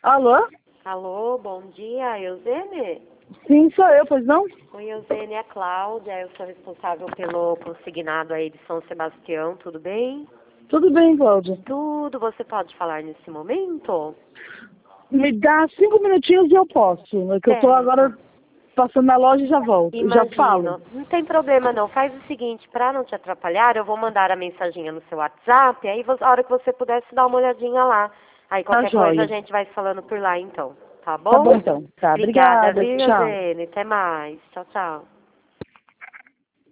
Alô? Alô, bom dia, Eusene? Sim, sou eu, pois não? Oi, Eusene, é a Cláudia, eu sou responsável pelo consignado aí de São Sebastião, tudo bem? Tudo bem, Cláudia. Tudo, você pode falar nesse momento? Me dá 5 minutinhos e eu posso. É que eu tô agora Certo. passando na loja e já volto. E já falo. Imagino. Não tem problema não. Faz o seguinte, para não te atrapalhar, eu vou mandar a mensaginha no seu WhatsApp, aí a hora que você pudesse dar uma olhadinha lá. Aí Tá qualquer coisa a joia. gente vai se falando por lá então. Tá Tá bom bom? então. Tá, Obrigada, obrigada. viu, Tchau. Eusene? Até mais. Tchau, tchau.